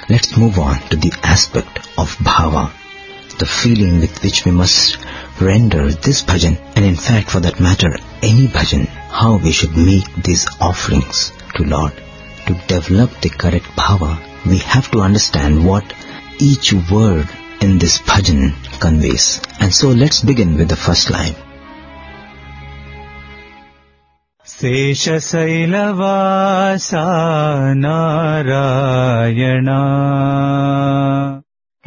let's move on to the aspect of bhava, the feeling with which we must render this bhajan, and in fact for that matter any bhajan, how we should make these offerings to Lord. To develop the correct bhava, we have to understand what each word in this bhajan conveys. And so let's begin with the first line. Sesha Sailavasa Narayana.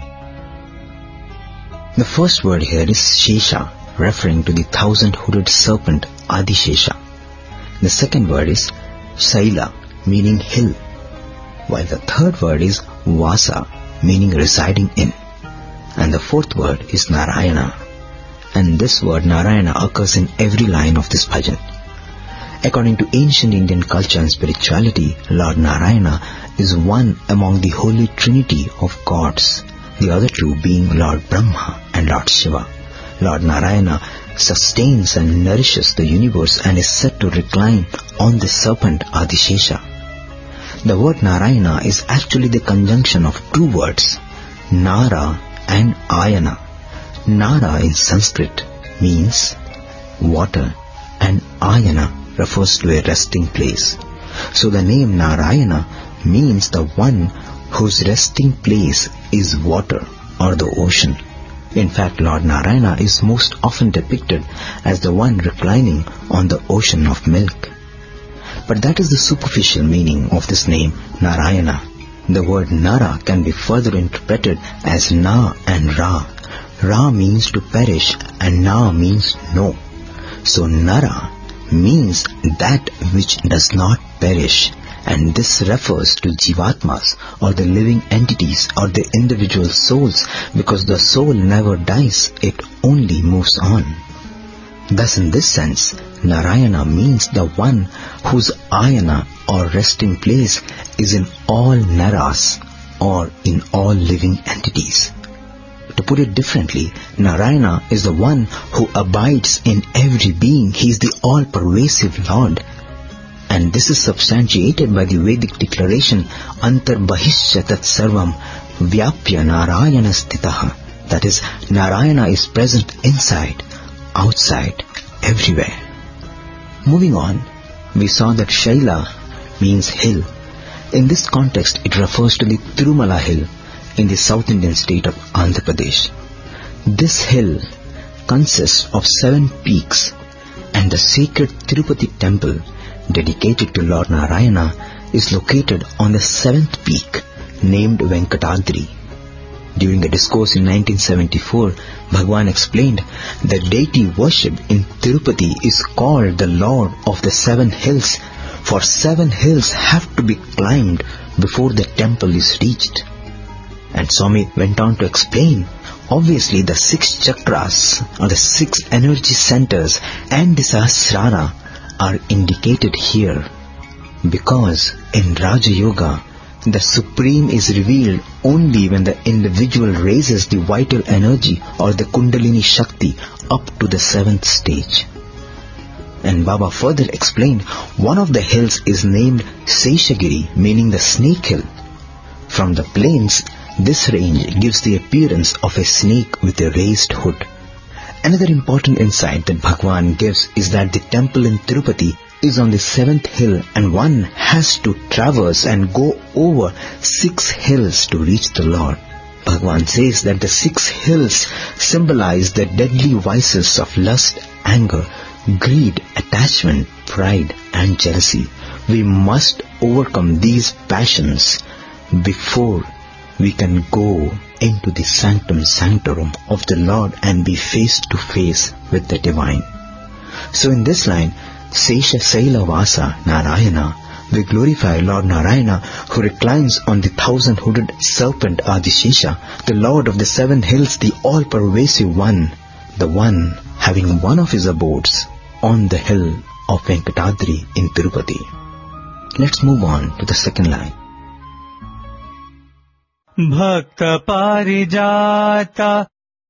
The first word here is Shesha, referring to the 1,000-hooded serpent Adishesha. The second word is Saila, meaning hill, while the third word is Vasa, meaning residing in. And the fourth word is Narayana. And this word Narayana occurs in every line of this bhajan. According to ancient Indian culture and spirituality, Lord Narayana is one among the holy trinity of gods, the other two being Lord Brahma and Lord Shiva. Lord Narayana sustains and nourishes the universe and is said to recline on the serpent Adishesha. The word Narayana is actually the conjunction of two words, Nara and Ayana. Nara in Sanskrit means water and Ayana refers to a resting place. So the name Narayana means the one whose resting place is water or the ocean. In fact, Lord Narayana is most often depicted as the one reclining on the ocean of milk. But that is the superficial meaning of this name Narayana. The word Nara can be further interpreted as Na and Ra. Ra means to perish and Na means no. So Nara means that which does not perish, and this refers to Jivatmas or the living entities or the individual souls, because the soul never dies, it only moves on. Thus in this sense, Narayana means the one whose ayana or resting place is in all Naras or in all living entities. To put it differently, Narayana is the one who abides in every being. He is the all-pervasive Lord. And this is substantiated by the Vedic declaration Antarbahishya Tat Sarvam Vyapya Narayana Stitaha. That is, Narayana is present inside, outside, everywhere. Moving on, we saw that Shaila means hill. In this context, it refers to the Tirumala hill in the South Indian state of Andhra Pradesh. This hill consists of 7 peaks, and the sacred Tirupati temple dedicated to Lord Narayana is located on the 7th peak named Venkatadri. During a discourse in 1974, Bhagwan explained that deity worship in Tirupati is called the Lord of the 7 hills, for 7 hills have to be climbed before the temple is reached. And Swami went on to explain, obviously the 6 chakras or the 6 energy centers and the Sahasrara are indicated here, because in Raja Yoga, the Supreme is revealed only when the individual raises the vital energy or the Kundalini Shakti up to the 7th stage. And Baba further explained, one of the hills is named Seshagiri, meaning the snake hill. From the plains, this range gives the appearance of a snake with a raised hood. Another important insight that Bhagwan gives is that the temple in Tirupati is on the 7th hill, and one has to traverse and go over 6 hills to reach the Lord. Bhagwan says that the 6 hills symbolize the deadly vices of lust, anger, greed, attachment, pride and jealousy. We must overcome these passions before we can go into the sanctum sanctorum of the Lord and be face to face with the divine. So in this line, Sesha Saila Vasa Narayana, we glorify Lord Narayana, who reclines on the 1,000-hooded serpent Adishesha, the Lord of the 7 hills, the all-pervasive one, the one having one of his abodes on the hill of Venkatadri in Tirupati. Let's move on to the second line. Bhakta Parijata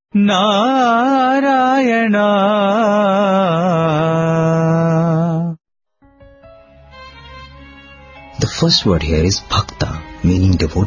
Narayana. The first word here is Bhakta, meaning devotee,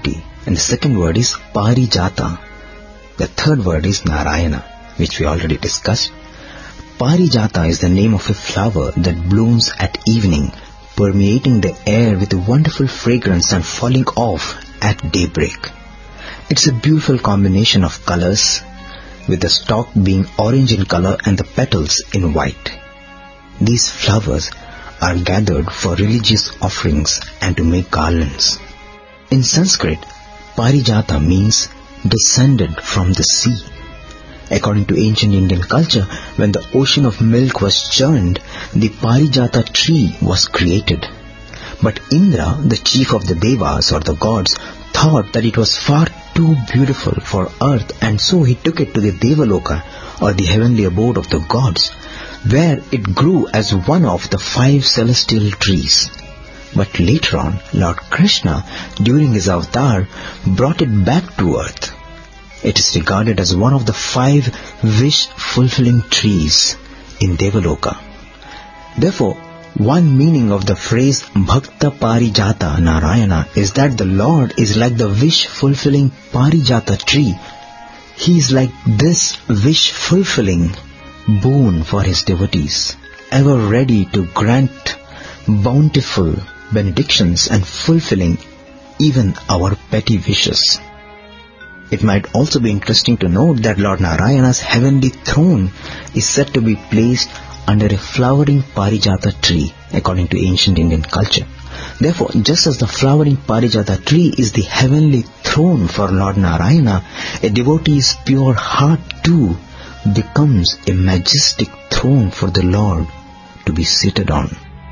And the second word is Parijata. The third word is Narayana, which we already discussed. Parijata is the name of a flower that blooms at evening, permeating the air with a wonderful fragrance and falling off at daybreak. It's a beautiful combination of colors, with the stalk being orange in color and the petals in white. These flowers are gathered for religious offerings and to make garlands. In Sanskrit, Parijata means descended from the sea. According to ancient Indian culture, when the ocean of milk was churned, the Parijata tree was created. But Indra, the chief of the Devas or the gods, thought that it was far too beautiful for earth, and so he took it to the Devaloka or the heavenly abode of the gods, where it grew as one of the 5 celestial trees. But later on, Lord Krishna, during his avatar, brought it back to earth. It is regarded as one of the 5 wish-fulfilling trees in Devaloka. Therefore, one meaning of the phrase Bhakta Parijata Narayana is that the Lord is like the wish-fulfilling Parijata tree. He is like this wish-fulfilling boon for his devotees, ever ready to grant bountiful benedictions and fulfilling even our petty wishes. It might also be interesting to note that Lord Narayana's heavenly throne is said to be placed under a flowering Parijata tree, according to ancient Indian culture. Therefore, just as the flowering Parijata tree is the heavenly throne for Lord Narayana, a devotee's pure heart too becomes a majestic throne for the Lord to be seated on.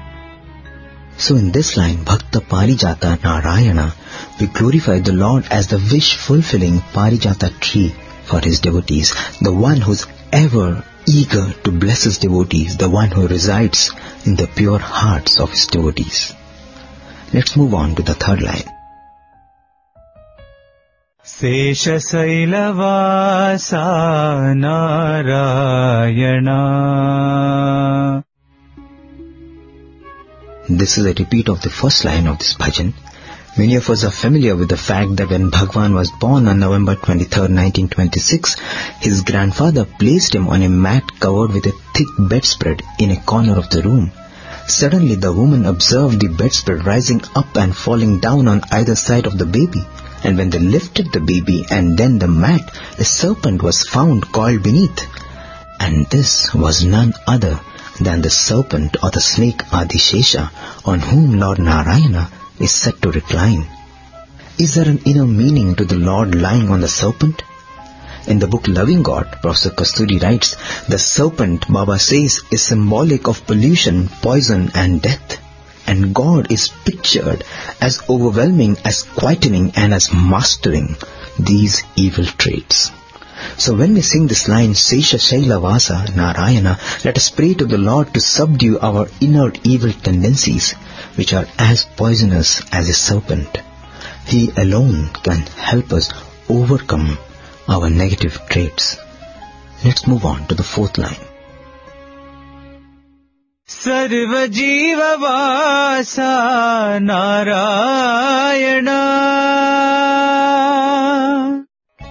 So in this line, Bhakta Parijata Narayana, we glorify the Lord as the wish-fulfilling Parijata tree for his devotees, the one who's ever eager to bless his devotees, the one who resides in the pure hearts of his devotees. Let's move on to the third line. Sesha Sailavasa Narayana. This is a repeat of the first line of this bhajan. Many of us are familiar with the fact that when Bhagwan was born on November 23, 1926, his grandfather placed him on a mat covered with a thick bedspread in a corner of the room. Suddenly the woman observed the bedspread rising up and falling down on either side of the baby. And when they lifted the baby and then the mat, a serpent was found coiled beneath. And this was none other than the serpent or the snake Adishesha, on whom Lord Narayana is said to recline. Is there an inner meaning to the Lord lying on the serpent? In the book Loving God, Professor Kasturi writes, the serpent, Baba says, is symbolic of pollution, poison and death. And God is pictured as overwhelming, as quietening and as mastering these evil traits. So when we sing this line, Sesha Shailavasa Narayana, let us pray to the Lord to subdue our inner evil tendencies, which are as poisonous as a serpent. He alone can help us overcome our negative traits. Let's move on to the fourth line. Sarva Jiva Vasa Narayana.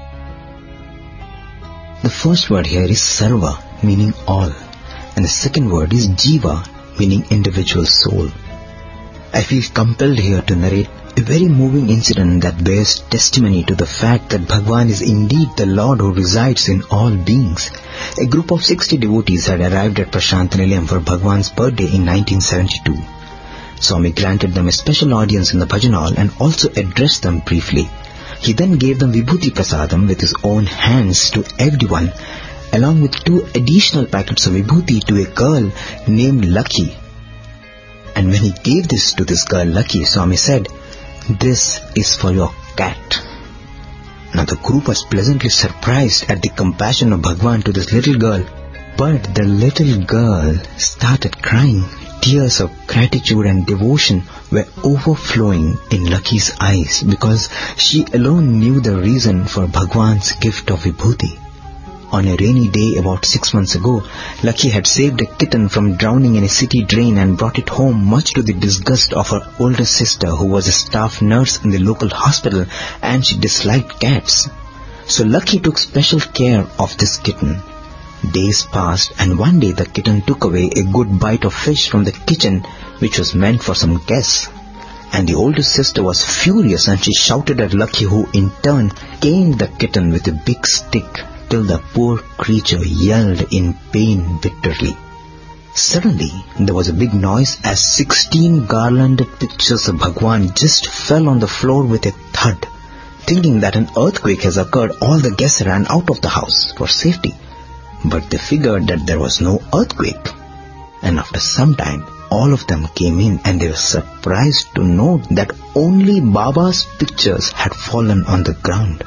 The first word here is Sarva, meaning all, and the second word is Jiva, meaning individual soul. I feel compelled here to narrate a very moving incident that bears testimony to the fact that Bhagwan is indeed the Lord who resides in all beings. A group of 60 devotees had arrived at Prashant Nilayam for Bhagwan's birthday in 1972. Swami granted them a special audience in the bhajan hall and also addressed them briefly. He then gave them Vibhuti Prasadam with his own hands to everyone, along with 2 additional packets of Vibhuti to a girl named Lucky. And when he gave this to this girl Lucky, Swami said, "This is for your cat." Now the group was pleasantly surprised at the compassion of Bhagwan to this little girl, but the little girl started crying. Tears of gratitude and devotion were overflowing in Lucky's eyes because she alone knew the reason for Bhagwan's gift of Vibhuti. On a rainy day about 6 months ago, Lucky had saved a kitten from drowning in a city drain and brought it home, much to the disgust of her older sister, who was a staff nurse in the local hospital, and she disliked cats. So Lucky took special care of this kitten. Days passed, and one day the kitten took away a good bite of fish from the kitchen, which was meant for some guests. And the older sister was furious, and she shouted at Lucky, who in turn caned the kitten with a big stick till the poor creature yelled in pain bitterly. Suddenly, there was a big noise as 16 garlanded pictures of Bhagwan just fell on the floor with a thud. Thinking that an earthquake has occurred, all the guests ran out of the house for safety. But they figured that there was no earthquake. And after some time, all of them came in, and they were surprised to note that only Baba's pictures had fallen on the ground.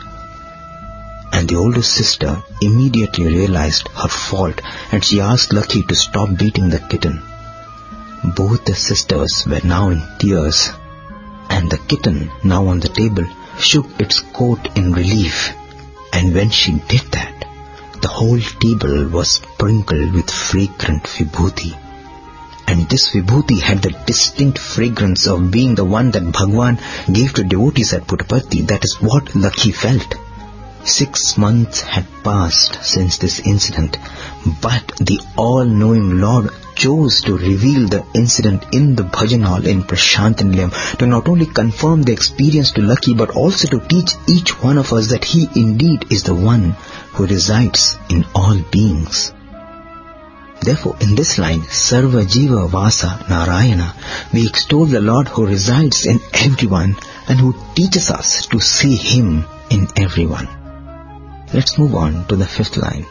And the older sister immediately realized her fault, and she asked Lucky to stop beating the kitten. Both the sisters were now in tears, and the kitten, now on the table, shook its coat in relief. And when she did that, the whole table was sprinkled with fragrant vibhuti. And this vibhuti had the distinct fragrance of being the one that Bhagwan gave to devotees at Puttaparthi. That is what Lucky felt. 6 months had passed since this incident, but the all-knowing Lord chose to reveal the incident in the bhajan hall in Prashant Nilayam to not only confirm the experience to Lucky, but also to teach each one of us that he indeed is the one who resides in all beings. Therefore, in this line, Sarva Jiva Vasa Narayana, we extol the Lord who resides in everyone and who teaches us to see Him in everyone. Let's move on to the 5th line.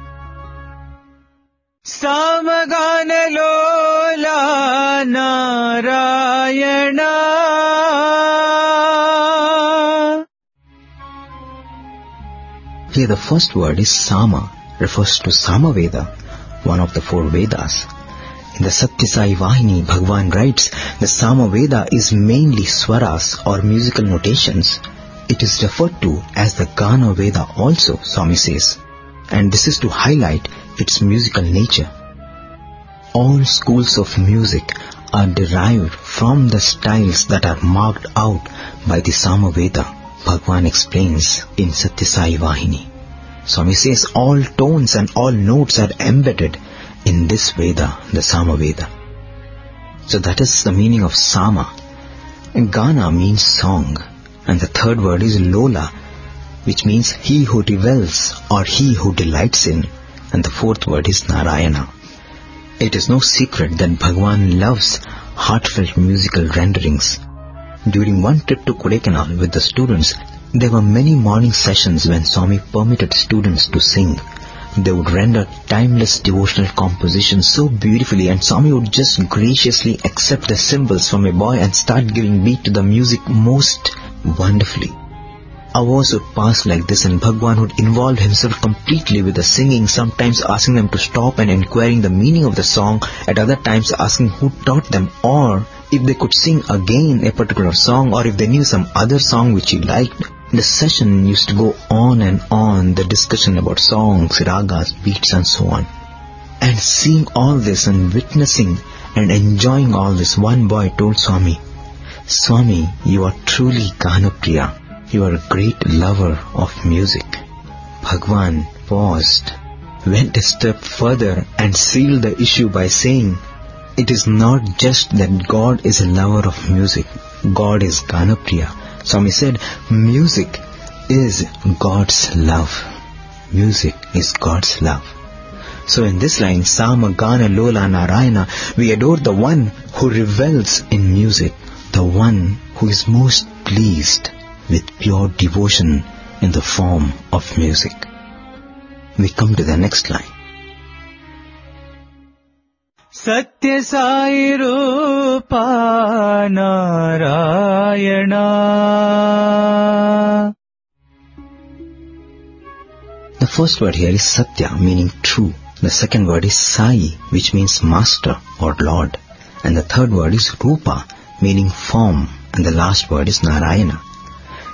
Samagana Lola Narayana. Here the first word is Sama, refers to Samaveda, one of the 4 Vedas. In the Satyasai Vahini, Bhagwan writes, the Samaveda is mainly swaras or musical notations. It is referred to as the Gana Veda also, Swami says, and this is to highlight its musical nature. All schools of music are derived from the styles that are marked out by the Samaveda, Bhagwan explains in Satyasai Vahini. Swami says all tones and all notes are embedded in this Veda, the Samaveda. So that is the meaning of Sama. Gana means song, and the 3rd word is Lola, which means he who revels or he who delights in, and the 4th word is Narayana. It is no secret that Bhagwan loves heartfelt musical renderings. During one trip to Kodaikanal with the students, there were many morning sessions when Swami permitted students to sing. They would render timeless devotional compositions so beautifully, and Swami would just graciously accept the cymbals from a boy and start giving beat to the music most wonderfully. Hours would pass like this, and Bhagwan would involve himself completely with the singing, sometimes asking them to stop and inquiring the meaning of the song, at other times asking who taught them, or if they could sing again a particular song, or if they knew some other song which he liked. The session used to go on and on, the discussion about songs, ragas, beats and so on. And seeing all this and witnessing and enjoying all this, one boy told Swami, Swami, you are truly Ganapriya. You are a great lover of music. Bhagwan paused, went a step further and sealed the issue by saying, it is not just that God is a lover of music. God is Ganapriya. Swami said, music is God's love. Music is God's love. So in this line, Sama Gana Lola Narayana, we adore the one who revels in music, the one who is most pleased with pure devotion in the form of music. We come to the next line. Satya Sai Rupa Narayana. The first word here is Satya, meaning true. The second word is Sai, which means master or Lord. And the third word is Rupa, meaning form. And the last word is Narayana.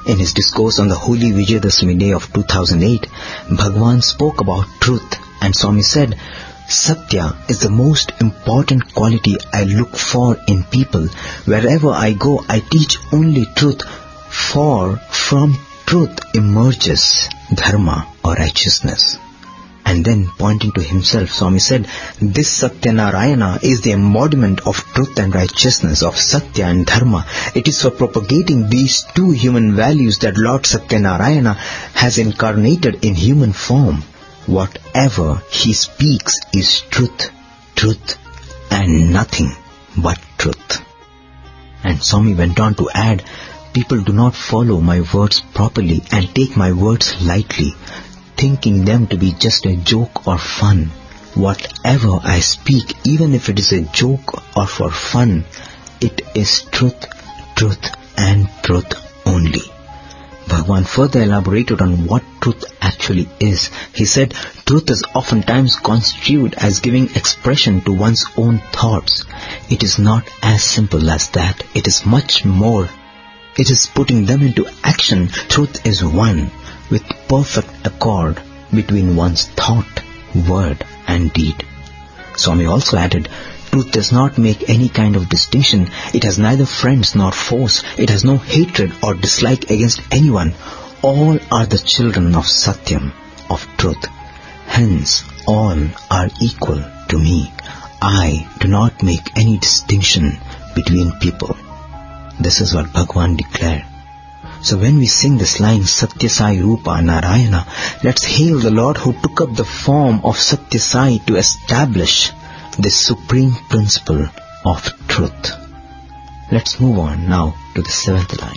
In his discourse on the Holy Vijayadashmi day of 2008, Bhagwan spoke about truth, and Swami said, Satya is the most important quality I look for in people. Wherever I go, I teach only truth, for from truth emerges dharma or righteousness. And then, pointing to himself, Swami said, this Satyanarayana is the embodiment of truth and righteousness, of Satya and Dharma. It is for propagating these two human values that Lord Satyanarayana has incarnated in human form. Whatever he speaks is truth, truth, and nothing but truth. And Swami went on to add, people do not follow my words properly and take my words lightly, thinking them to be just a joke or fun. Whatever I speak, even if it is a joke or for fun, it is truth, truth and truth only. Bhagwan further elaborated on what truth actually is. He said, truth is oftentimes construed as giving expression to one's own thoughts. It is not as simple as that. It is much more. It is putting them into action. Truth is one, with perfect accord between one's thought, word and deed. Swami also added, truth does not make any kind of distinction. It has neither friends nor foes. It has no hatred or dislike against anyone. All are the children of Satyam, of truth. Hence, all are equal to me. I do not make any distinction between people. This is what Bhagwan declared. So when we sing this line, Satya Sai Rupa Narayana, let's hail the Lord who took up the form of Satya Sai to establish this supreme principle of truth. Let's move on now to the seventh line.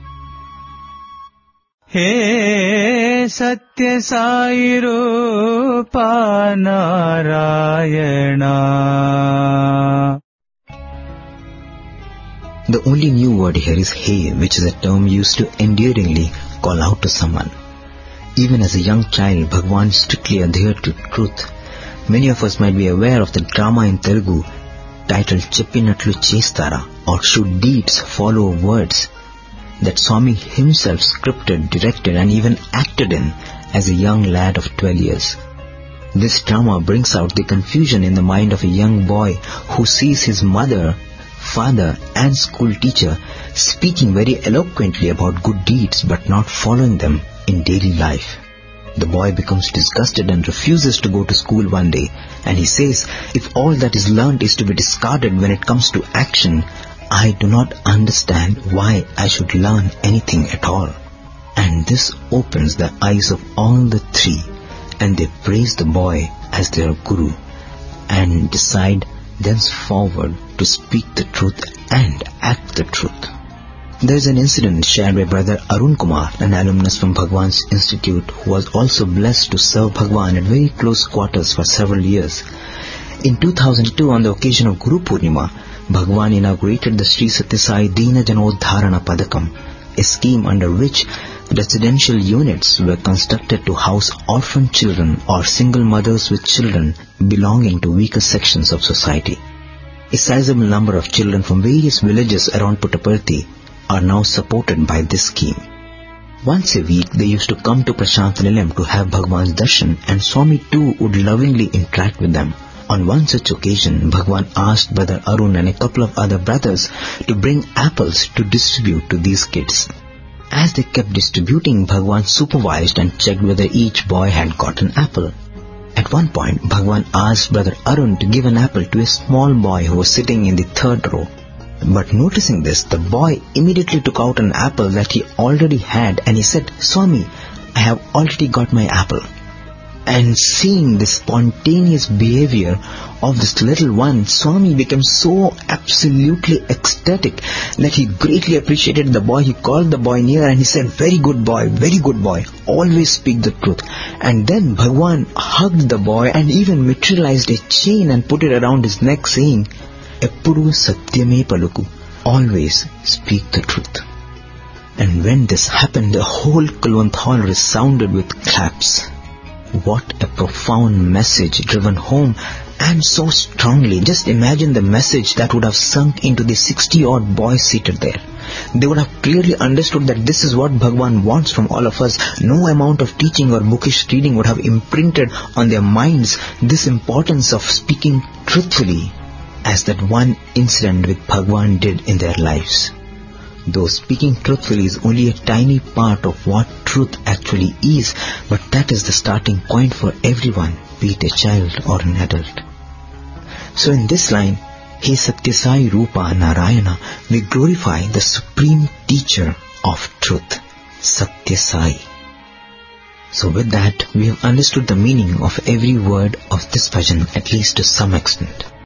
He Satya Sai Rupa Narayana. The only new word here is He, which is a term used to endearingly call out to someone. Even as a young child, Bhagwan strictly adhered to truth. Many of us might be aware of the drama in Telugu titled Cheppinatlu Chestara, or Should Deeds Follow Words, that Swami himself scripted, directed and even acted in as a young lad of 12 years. This drama brings out the confusion in the mind of a young boy who sees his mother, father and school teacher speaking very eloquently about good deeds but not following them in daily life. The boy becomes disgusted and refuses to go to school one day, and he says, if all that is learnt is to be discarded when it comes to action, I do not understand why I should learn anything at all. And this opens the eyes of all the three, and they praise the boy as their guru and decide thenceforward to speak the truth and act the truth. There is an incident shared by Brother Arun Kumar, an alumnus from Bhagwan's Institute, who was also blessed to serve Bhagwan at very close quarters for several years. In 2002, on the occasion of Guru Purnima, Bhagwan inaugurated the Sri Satya Sai Dina Janodharana Padakam, a scheme under which residential units were constructed to house orphan children or single mothers with children belonging to weaker sections of society. A sizable number of children from various villages around Puttaparthi are now supported by this scheme. Once a week they used to come to Prashant Nilayam to have Bhagwan's darshan, and Swami too would lovingly interact with them. On one such occasion, Bhagwan asked Brother Arun and a couple of other brothers to bring apples to distribute to these kids. As they kept distributing, Bhagwan supervised and checked whether each boy had got an apple. At one point, Bhagwan asked Brother Arun to give an apple to a small boy who was sitting in the third row. But noticing this, the boy immediately took out an apple that he already had, and he said, Swami, I have already got my apple. And seeing the spontaneous behavior of this little one, Swami became so absolutely ecstatic that he greatly appreciated the boy. He called the boy near and he said, very good boy, always speak the truth. And then Bhagwan hugged the boy and even materialized a chain and put it around his neck, saying, Eppudu satyame paluku, always speak the truth. And when this happened, the whole Kulwant hall resounded with claps. What a profound message driven home and so strongly. Just imagine the message that would have sunk into the 60-odd boys seated there. They would have clearly understood that this is what Bhagwan wants from all of us. No amount of teaching or bookish reading would have imprinted on their minds this importance of speaking truthfully, as that one incident with Bhagwan did in their lives. Though speaking truthfully is only a tiny part of what truth actually is, but that is the starting point for everyone, be it a child or an adult. So in this line, He Satya Sai Rupa Narayana, we glorify the supreme teacher of truth, Satya Sai. So with that, we have understood the meaning of every word of this bhajan, at least to some extent.